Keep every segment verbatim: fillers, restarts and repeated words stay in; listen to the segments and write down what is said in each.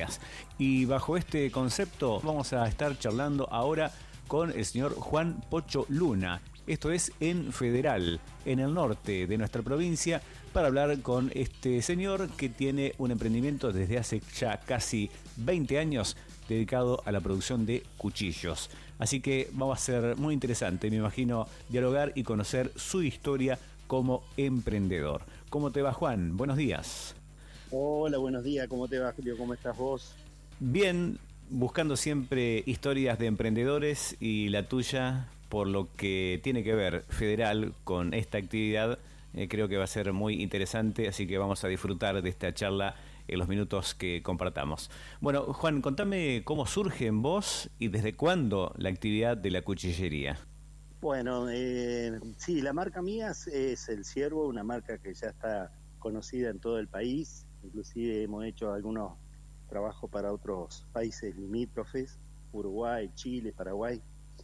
ideas. Y bajo este concepto vamos a estar charlando ahora con el señor Juan Pocho Luna. Esto es en Federal, en el norte de nuestra provincia, para hablar con este señor que tiene un emprendimiento desde hace ya casi veinte años dedicado a la producción de cuchillos. Así que va a ser muy interesante, me imagino, dialogar y conocer su historia como emprendedor. ¿Cómo te va, Juan? Buenos días. Hola, buenos días. ¿Cómo te va, Julio? ¿Cómo estás vos? Bien, buscando siempre historias de emprendedores y la tuya, por lo que tiene que ver Federal con esta actividad, eh, creo que va a ser muy interesante, así que vamos a disfrutar de esta charla en los minutos que compartamos. Bueno, Juan, contame cómo surge en vos y desde cuándo la actividad de la cuchillería. Bueno, eh, sí, la marca mía es, es El Ciervo, una marca que ya está conocida en todo el país. Inclusive hemos hecho algunos trabajos para otros países limítrofes, Uruguay, Chile, Paraguay.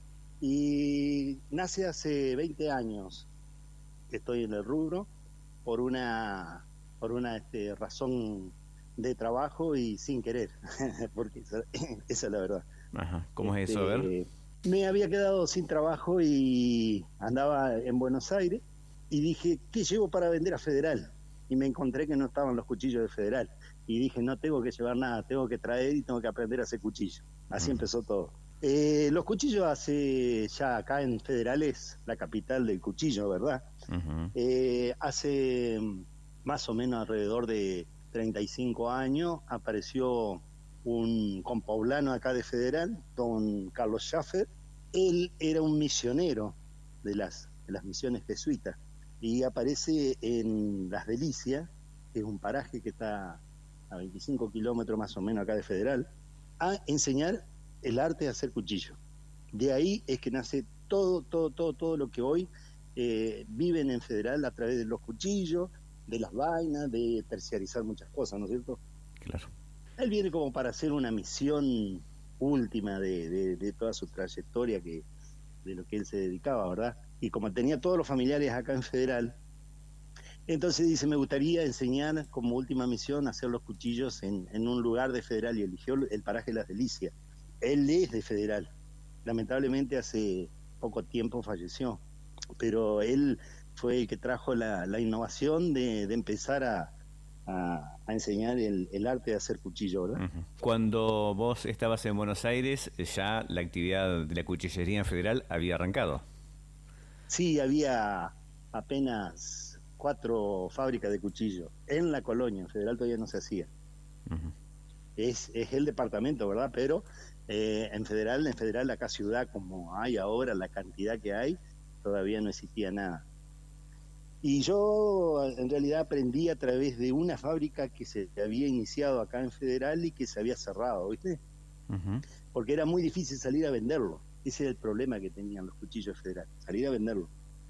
Y nace hace veinte años que estoy en el rubro por una, por una este, razón de trabajo y sin querer, porque esa, esa es la verdad. Ajá, ¿cómo este, es eso? A ver. Me había quedado sin trabajo y andaba en Buenos Aires y dije, ¿qué llevo para vender a Federal? Y me encontré que no estaban los cuchillos de Federal. Y dije, no tengo que llevar nada, tengo que traer y tengo que aprender a hacer cuchillos. Así uh-huh. empezó todo. Eh, los cuchillos hace, ya acá en Federal es la capital del cuchillo, ¿verdad? Uh-huh. Eh, hace más o menos alrededor de treinta y cinco años apareció un compoblano acá de Federal, don Carlos Schaffer. Él era un misionero de las, de las misiones jesuitas y aparece en Las Delicias, que es un paraje que está a veinticinco kilómetros más o menos acá de Federal, a enseñar el arte de hacer cuchillo. De ahí es que nace todo, todo, todo, todo lo que hoy eh, viven en Federal a través de los cuchillos, de las vainas, de terciarizar muchas cosas, ¿no es cierto? Claro. Él viene como para hacer una misión última de, de, de toda su trayectoria, que de lo que él se dedicaba, ¿verdad? Y como tenía todos los familiares acá en Federal, entonces dice, me gustaría enseñar como última misión a hacer los cuchillos en, en un lugar de Federal, y eligió el paraje de Las Delicias. Él es de Federal, lamentablemente hace poco tiempo falleció, pero él fue el que trajo la, la innovación de, de empezar a A, a enseñar el, el arte de hacer cuchillo, ¿verdad? Uh-huh. Cuando vos estabas en Buenos Aires, ya la actividad de la cuchillería en Federal había arrancado. Sí, había apenas cuatro fábricas de cuchillo en la colonia. En Federal todavía no se hacía. Uh-huh. Es, es el departamento, ¿verdad? Pero eh, en Federal, en Federal, acá ciudad, como hay ahora, la cantidad que hay, todavía no existía nada. Y yo en realidad aprendí a través de una fábrica que se había iniciado acá en Federal y que se había cerrado, ¿viste? Uh-huh. Porque era muy difícil salir a venderlo. Ese era el problema que tenían los cuchillos de Federal, salir a venderlo.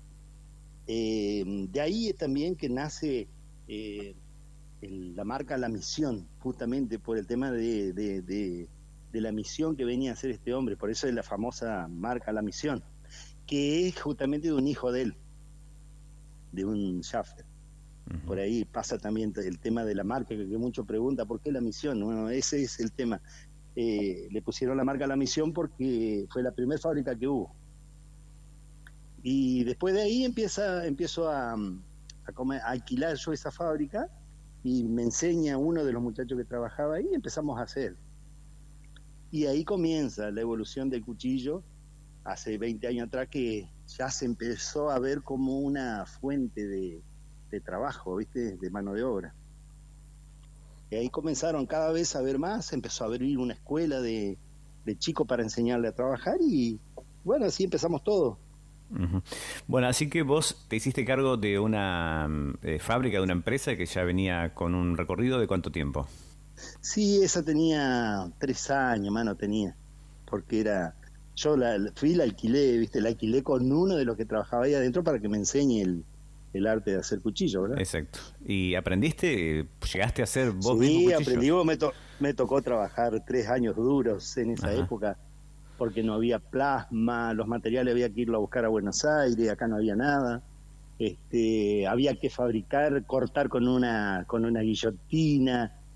Eh, de ahí es también que nace eh, el, la marca La Misión, justamente por el tema de, de, de, de la misión que venía a hacer este hombre. Por eso es la famosa marca La Misión, que es justamente de un hijo de él, de un Schaffer. Uh-huh. Por ahí pasa también el tema de la marca, que, que mucho pregunta, ¿por qué La Misión? Bueno, ese es el tema. Eh, le pusieron la marca La Misión porque fue la primera fábrica que hubo. Y después de ahí empieza, empiezo a, a, comer, a alquilar yo esa fábrica y me enseña uno de los muchachos que trabajaba ahí y empezamos a hacer. Y ahí comienza la evolución del cuchillo, hace veinte años atrás, que ya se empezó a ver como una fuente de, de trabajo, ¿viste? De mano de obra. Y ahí comenzaron cada vez a ver más, empezó a abrir una escuela de, de chicos para enseñarle a trabajar y bueno, así empezamos todo. Uh-huh. Bueno, así que vos te hiciste cargo de una eh, fábrica, de una empresa que ya venía con un recorrido de ¿cuánto tiempo? Sí, esa tenía tres años, mano, tenía, porque era... Yo la, fui y la alquilé, ¿viste? La alquilé con uno de los que trabajaba ahí adentro para que me enseñe el, el arte de hacer cuchillo, ¿verdad? Exacto. ¿Y aprendiste? ¿Llegaste a hacer vos sí, mismo cuchillos? Sí, aprendí. Me, to, me tocó trabajar tres años duros en esa Ajá. época, porque no había plasma, los materiales había que irlo a buscar a Buenos Aires, acá no había nada. Este, había que fabricar, cortar con una, con una guillotina,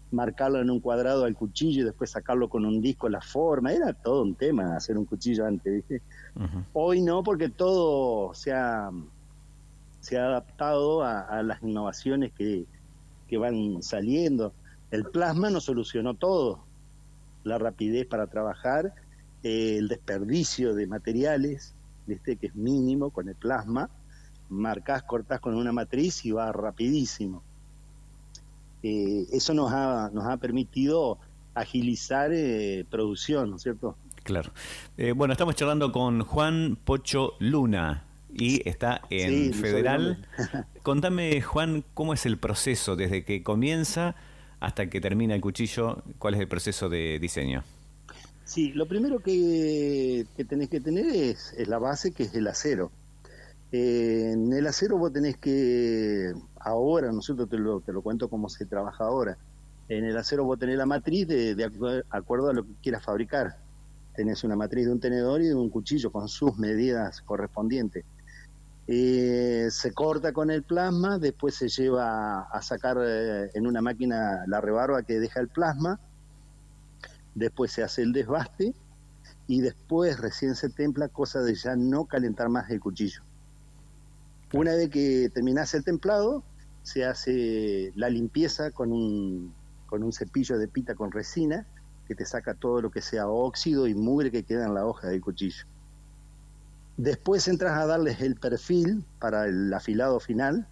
marcarlo en un cuadrado al cuchillo y después sacarlo con un disco la forma. Era todo un tema hacer un cuchillo antes, ¿viste? Uh-huh. Hoy no, porque todo se ha, se ha adaptado a, a las innovaciones que, que van saliendo. El plasma nos solucionó todo, la rapidez para trabajar, eh, el desperdicio de materiales, ¿viste? Que es mínimo con el plasma, marcás, cortás con una matriz y va rapidísimo. Eh, eso nos ha, nos ha permitido agilizar eh, producción, ¿no es cierto? Claro. Eh, bueno, estamos charlando con Juan Pocho Luna y está en sí, Federal. Contame, Juan, ¿cómo es el proceso desde que comienza hasta que termina el cuchillo? ¿Cuál es el proceso de diseño? Sí, lo primero que, que tenés que tener es, es la base, que es el acero. Eh, en el acero vos tenés que, ahora, nosotros te lo, te lo cuento cómo se trabaja ahora. En el acero vos tenés la matriz de, de acuerdo a lo que quieras fabricar. Tenés una matriz de un tenedor y de un cuchillo con sus medidas correspondientes. Eh, se corta con el plasma, después se lleva a sacar eh, en una máquina la rebarba que deja el plasma, después se hace el desbaste y después recién se templa, cosa de ya no calentar más el cuchillo. Una vez que terminás el templado, se hace la limpieza con un, con un cepillo de pita con resina, que te saca todo lo que sea óxido y mugre que queda en la hoja del cuchillo. Después entras a darles el perfil para el afilado final.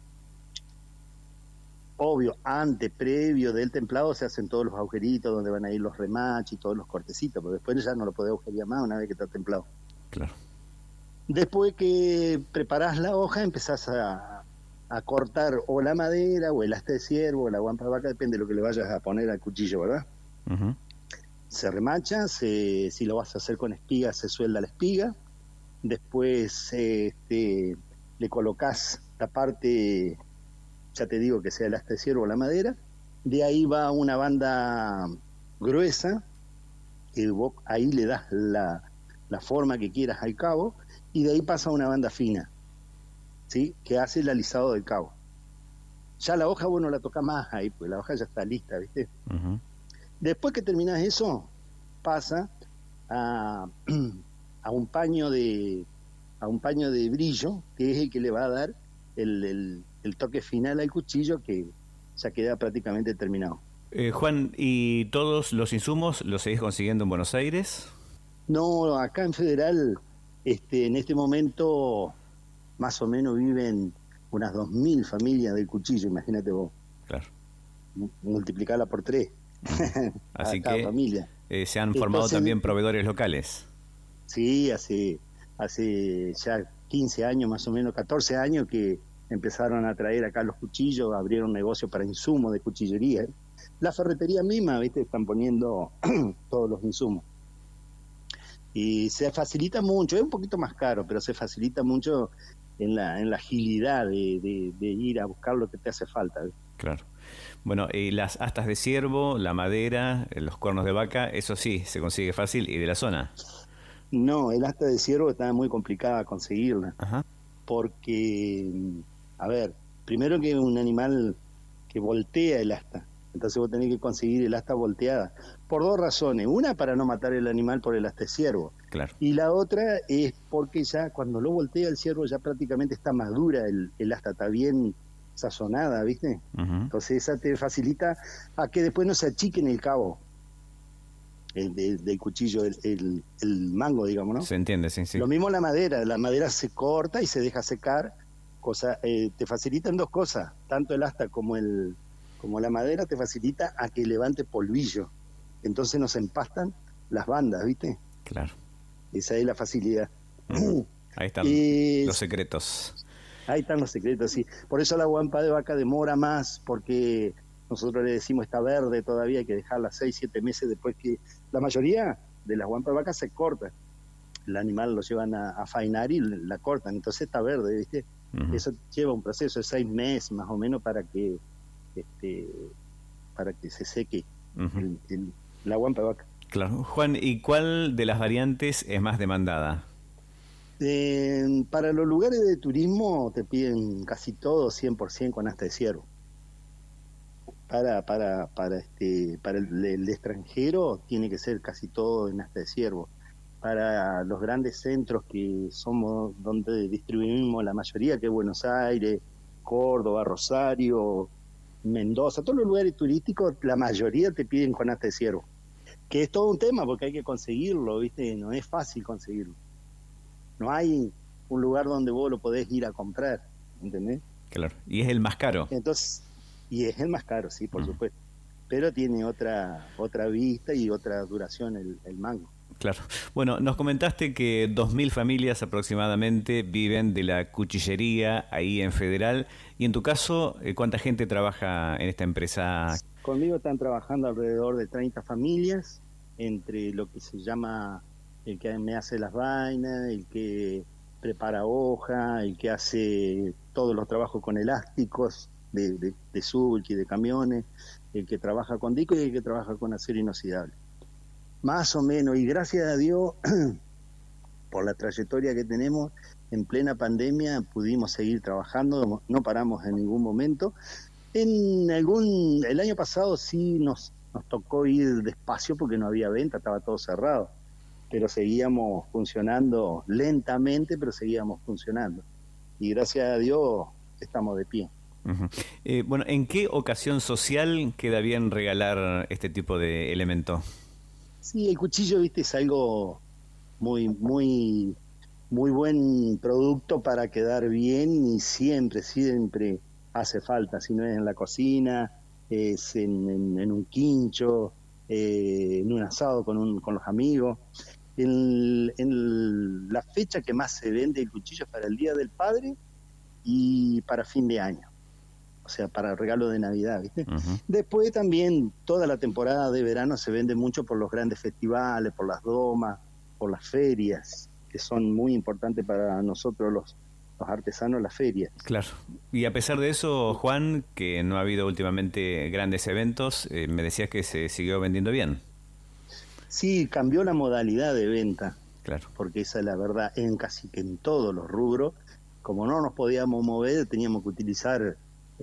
Obvio, antes, previo del templado, se hacen todos los agujeritos donde van a ir los remaches y todos los cortecitos, pero después ya no lo podés agujerear más una vez que está templado. Claro. Después que preparás la hoja, empezás a, a cortar o la madera, o el asta de ciervo, o la guampa de vaca, depende de lo que le vayas a poner al cuchillo, ¿verdad? Uh-huh. Se remacha, se, si lo vas a hacer con espiga, se suelda la espiga. Después este, le colocás la parte, ya te digo que sea el asta de ciervo o la madera. De ahí va una banda gruesa, que vos ahí le das la, la forma que quieras al cabo. Y de ahí pasa una banda fina, ¿sí? Que hace el alisado del cabo. Ya la hoja vos no la tocás más ahí, pues la hoja ya está lista, ¿viste? Uh-huh. Después que terminás eso, pasa a, a un paño de a un paño de brillo, que es el que le va a dar el, el, el toque final al cuchillo, que ya queda prácticamente terminado. Eh, Juan, ¿y todos los insumos los seguís consiguiendo en Buenos Aires? No, acá en Federal... Este, en este momento más o menos viven unas dos mil familias del cuchillo, imagínate vos. Claro. Multiplicarla por tres. Así que familia. Eh, se han formado Entonces, también proveedores locales. Sí, hace, hace ya quince años más o menos, catorce años que empezaron a traer acá los cuchillos, abrieron negocio para insumos de cuchillería. La ferretería misma, ¿viste? Están poniendo todos los insumos. Y se facilita mucho, es un poquito más caro, pero se facilita mucho en la en la agilidad de, de, de ir a buscar lo que te hace falta, ¿ves? Claro. Bueno, y las astas de ciervo, la madera, los cuernos de vaca, eso sí, se consigue fácil y de la zona. No, el asta de ciervo está muy complicada conseguirla. Ajá. Porque, a ver, primero que es un animal que voltea el asta. Entonces vos tenés que conseguir el asta volteada. Por dos razones. Una, para no matar el animal por el asta de ciervo. Claro. Y la otra es porque ya cuando lo voltea el ciervo ya prácticamente está madura, el, el asta está bien sazonada, ¿viste? Uh-huh. Entonces esa te facilita a que después no se achique en el cabo el, del, del cuchillo, el, el, el mango, digamos, ¿no? Se entiende, sí, sí. Lo mismo la madera. La madera se corta y se deja secar. Cosa, eh, te facilitan dos cosas. Tanto el asta como el... como la madera te facilita a que levante polvillo. Entonces nos empastan las bandas, ¿viste? Claro. Esa es la facilidad. Uh-huh. Ahí están eh, los secretos. Ahí están los secretos, sí. Por eso la guampa de vaca demora más, porque nosotros le decimos está verde todavía, hay que dejarla seis, siete meses después que... La mayoría de las guampas de vaca se cortan. El animal lo llevan a, a faenar y la cortan, entonces está verde, ¿viste? Uh-huh. Eso lleva un proceso de seis meses más o menos para que... Este, para que se seque uh-huh. el, el, la guampa de vaca. Claro. Juan, ¿y cuál de las variantes es más demandada? Eh, para los lugares de turismo te piden casi todo cien por ciento con asta de ciervo. para para para este para el, el extranjero tiene que ser casi todo en asta de ciervo. Para los grandes centros que somos donde distribuimos la mayoría, que es Buenos Aires, Córdoba, Rosario, Mendoza, todos los lugares turísticos, la mayoría te piden con asta de ciervo, que es todo un tema porque hay que conseguirlo, ¿viste? No es fácil conseguirlo. No hay un lugar donde vos lo podés ir a comprar, ¿entendés? Claro, y es el más caro. Entonces, y es el más caro, sí, por uh-huh. supuesto, pero tiene otra otra vista y otra duración el, el mango. Claro. Bueno, nos comentaste que dos mil familias aproximadamente viven de la cuchillería ahí en Federal. Y en tu caso, ¿cuánta gente trabaja en esta empresa? Conmigo están trabajando alrededor de treinta familias, entre lo que se llama el que me hace las vainas, el que prepara hoja, el que hace todos los trabajos con elásticos de, de, de subulky, de camiones, el que trabaja con dico y el que trabaja con acero inoxidable. Más o menos, y gracias a Dios, por la trayectoria que tenemos, en plena pandemia pudimos seguir trabajando, no paramos en ningún momento. En algún, el año pasado sí nos, nos tocó ir despacio porque no había venta, estaba todo cerrado, pero seguíamos funcionando lentamente, pero seguíamos funcionando. Y gracias a Dios estamos de pie. Uh-huh. Eh, bueno, ¿en qué ocasión social queda bien regalar este tipo de elemento? Sí, el cuchillo, viste, es algo muy, muy, muy buen producto para quedar bien y siempre, siempre hace falta. Si no es en la cocina, es en, en, en un quincho, eh, en un asado con, un, con los amigos. En, en la fecha que más se vende el cuchillo es para el Día del Padre y para fin de año. O sea, para el regalo de Navidad, ¿viste? Uh-huh. Después también toda la temporada de verano se vende mucho por los grandes festivales, por las domas, por las ferias, que son muy importantes para nosotros los, los artesanos, las ferias. Claro. Y a pesar de eso, Juan, que no ha habido últimamente grandes eventos, eh, me decías que se siguió vendiendo bien. Sí, cambió la modalidad de venta. Claro. Porque esa es la verdad, en casi que en todos los rubros, como no nos podíamos mover, teníamos que utilizar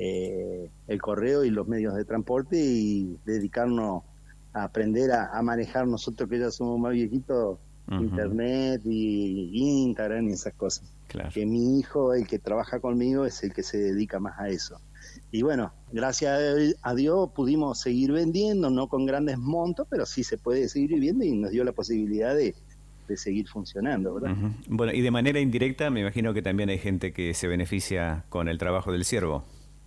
Eh, el correo y los medios de transporte y dedicarnos a aprender a, a manejar nosotros que ya somos más viejitos, uh-huh. Internet y Instagram y esas cosas. Claro. Que mi hijo, el que trabaja conmigo, es el que se dedica más a eso. Y bueno, gracias a Dios pudimos seguir vendiendo, no con grandes montos, pero sí se puede seguir viviendo y nos dio la posibilidad de, de seguir funcionando, ¿verdad? Uh-huh. Bueno, y de manera indirecta me imagino que también hay gente que se beneficia con el trabajo del ciervo.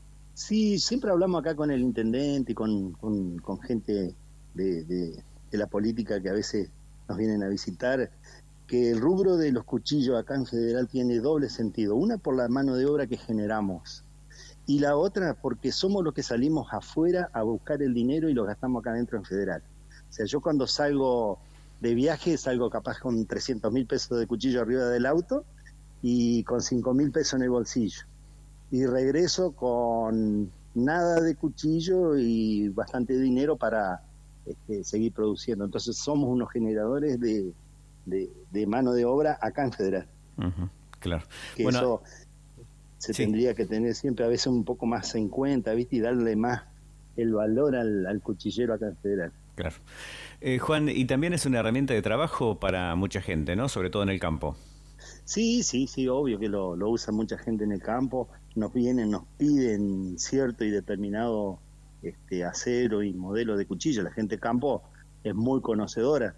Sí, siempre hablamos acá con el intendente y con, con, con gente de, de, de la política que a veces nos vienen a visitar, que el rubro de los cuchillos acá en Federal tiene doble sentido. Una por la mano de obra que generamos y la otra porque somos los que salimos afuera a buscar el dinero y lo gastamos acá adentro en Federal. O sea, yo cuando salgo de viaje salgo capaz con trescientos mil pesos de cuchillo arriba del auto y con cinco mil pesos en el bolsillo. Y regreso con nada de cuchillo y bastante dinero para este, seguir produciendo. Entonces somos unos generadores de, de, de mano de obra acá en Federal. Uh-huh, claro. Que bueno, eso se sí. tendría que tener siempre a veces un poco más en cuenta, ¿viste? Y darle más el valor al, al cuchillero acá en Federal. Claro. Eh, Juan, y también es una herramienta de trabajo para mucha gente, ¿no? Sobre todo en el campo. Sí, sí, sí, obvio que lo, lo usa mucha gente en el campo. Nos vienen, nos piden cierto y determinado este, acero y modelo de cuchillo. La gente de campo es muy conocedora.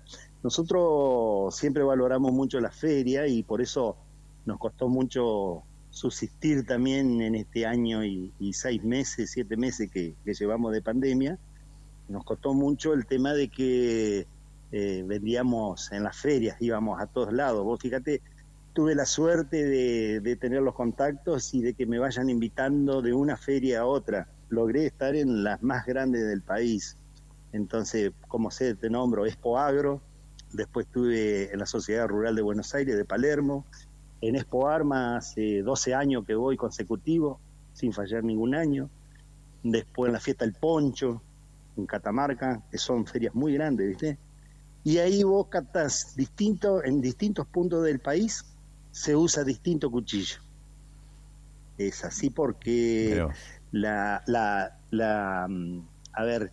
Nosotros siempre valoramos mucho la feria y por eso nos costó mucho subsistir también en este año y, y seis meses, siete meses que, que llevamos de pandemia. Nos costó mucho el tema de que eh, vendíamos en las ferias, íbamos a todos lados. Vos fíjate, tuve la suerte de, de tener los contactos y de que me vayan invitando de una feria a otra. Logré estar en las más grandes del país. Entonces, como sé, te nombro Expo Agro, después estuve en la Sociedad Rural de Buenos Aires, de Palermo, en Expo Arma hace doce años que voy consecutivo, sin fallar ningún año. Después en la Fiesta del Poncho, en Catamarca, que son ferias muy grandes, ¿viste? Y ahí vos captás distinto, en distintos puntos del país, se usa distinto cuchillo. Es así porque Pero... la, la, la, a ver,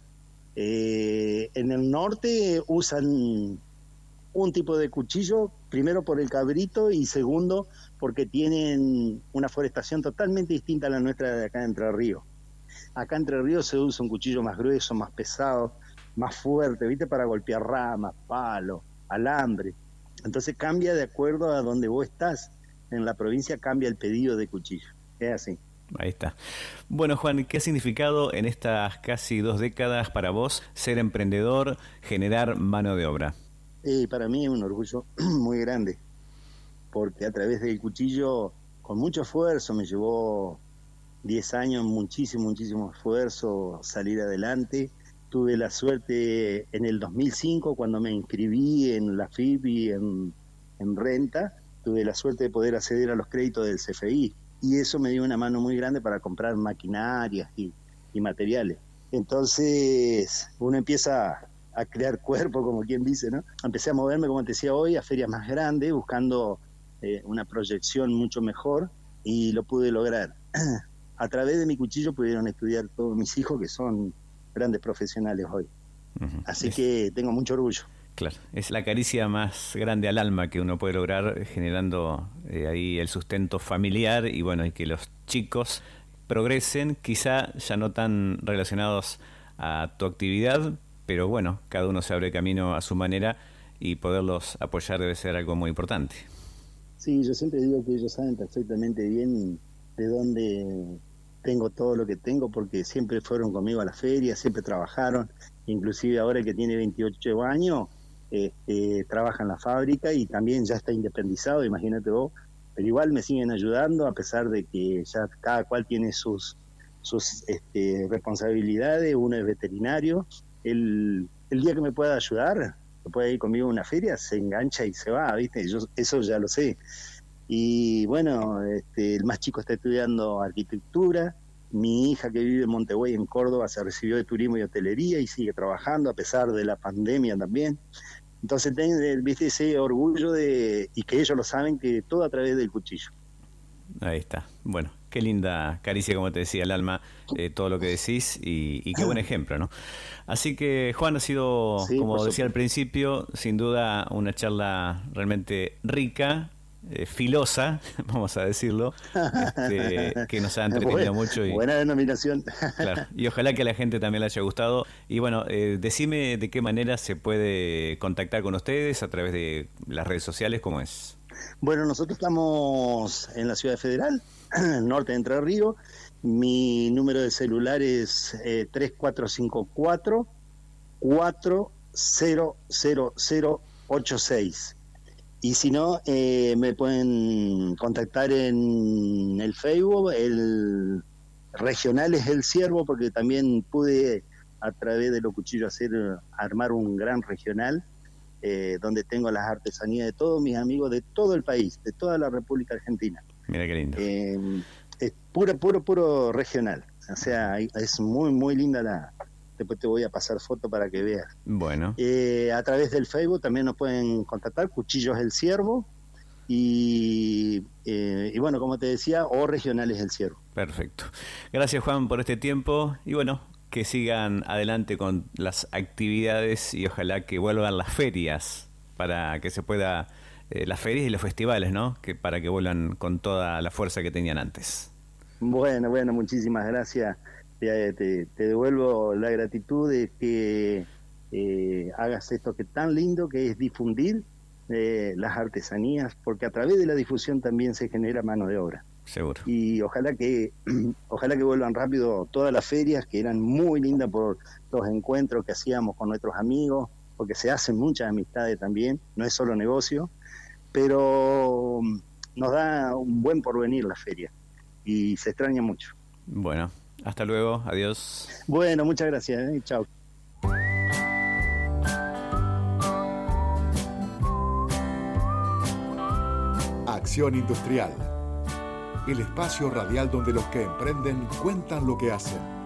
eh, en el norte usan un tipo de cuchillo, primero por el cabrito y segundo porque tienen una forestación totalmente distinta a la nuestra de acá de Entre Ríos. Acá en Entre Ríos se usa un cuchillo más grueso, más pesado, más fuerte, ¿viste? Para golpear ramas, palos, alambre. Entonces cambia de acuerdo a donde vos estás. En la provincia cambia el pedido de cuchillo. Es así. Ahí está. Bueno, Juan, ¿qué ha significado en estas casi dos décadas para vos ser emprendedor, generar mano de obra? Eh, para mí es un orgullo muy grande, porque a través del cuchillo, con mucho esfuerzo, me llevó diez años, muchísimo, muchísimo esfuerzo, salir adelante. Tuve la suerte en el dos mil cinco, cuando me inscribí en la F I P y en, en renta, tuve la suerte de poder acceder a los créditos del C F I, y eso me dio una mano muy grande para comprar maquinarias y, y materiales. Entonces uno empieza a crear cuerpo, como quien dice, ¿no? Empecé a moverme, como te decía hoy, a ferias más grandes, buscando eh, una proyección mucho mejor, y lo pude lograr. A través de mi cuchillo pudieron estudiar todos mis hijos, que son grandes profesionales hoy. Uh-huh. Así es, que tengo mucho orgullo. Claro, es la caricia más grande al alma que uno puede lograr generando eh, ahí el sustento familiar y bueno, y que los chicos progresen, quizá ya no tan relacionados a tu actividad, pero bueno, cada uno se abre camino a su manera y poderlos apoyar debe ser algo muy importante. Sí, yo siempre digo que ellos saben perfectamente bien de dónde tengo todo lo que tengo, porque siempre fueron conmigo a la feria, siempre trabajaron, inclusive ahora que tiene veintiocho años, este, trabaja en la fábrica y también ya está independizado, imagínate vos, pero igual me siguen ayudando a pesar de que ya cada cual tiene sus, sus este, responsabilidades. Uno es veterinario, el, el día que me pueda ayudar, que pueda ir conmigo a una feria, se engancha y se va, ¿viste? Yo eso ya lo sé. Y bueno, este, el más chico está estudiando arquitectura, mi hija que vive en Montevideo, en Córdoba, se recibió de turismo y hotelería y sigue trabajando a pesar de la pandemia también. Entonces, tengo, viste, ese orgullo de, y que ellos lo saben, que todo a través del cuchillo. Ahí está. Bueno, qué linda caricia, como te decía, el alma, eh, todo lo que decís y, y qué buen ejemplo, ¿no? Así que, Juan, ha sido, sí, como decía al principio, sin duda una charla realmente rica, eh, filosa, vamos a decirlo, este, que nos ha entretenido Buen, mucho. Y, buena denominación. Claro, y ojalá que a la gente también le haya gustado. Y bueno, eh, decime de qué manera se puede contactar con ustedes a través de las redes sociales, ¿cómo es? Bueno, nosotros estamos en la Ciudad Federal, norte de Entre Ríos. Mi número de celular es eh, tres cuatro cinco cuatro, cuatro cero cero cero ocho seis. Y si no, eh, me pueden contactar en el Facebook, el regional es El Ciervo, porque también pude a través de los cuchillos hacer, armar un gran regional, eh, donde tengo las artesanías de todos mis amigos de todo el país, de toda la República Argentina. Mira qué lindo. Eh, es puro, puro, puro regional. O sea, es muy, muy linda la... Después te voy a pasar foto para que veas. Bueno. Eh, a través del Facebook también nos pueden contactar, Cuchillos El Ciervo, y, eh, y bueno, como te decía, o Regionales El Ciervo. Perfecto. Gracias, Juan, por este tiempo y bueno, que sigan adelante con las actividades y ojalá que vuelvan las ferias para que se pueda, eh, las ferias y los festivales, ¿no? Que para que vuelvan con toda la fuerza que tenían antes. Bueno, bueno, muchísimas gracias. Te, te, te devuelvo la gratitud de que eh, hagas esto que tan lindo que es difundir eh, las artesanías, porque a través de la difusión también se genera mano de obra. Seguro. Y ojalá que ojalá que vuelvan rápido todas las ferias, que eran muy lindas por los encuentros que hacíamos con nuestros amigos, porque se hacen muchas amistades también, no es solo negocio, pero nos da un buen porvenir la feria y se extraña mucho. Bueno. Hasta luego, adiós. Bueno, muchas gracias, ¿eh? Chao. Acción Industrial, el espacio radial donde los que emprenden cuentan lo que hacen.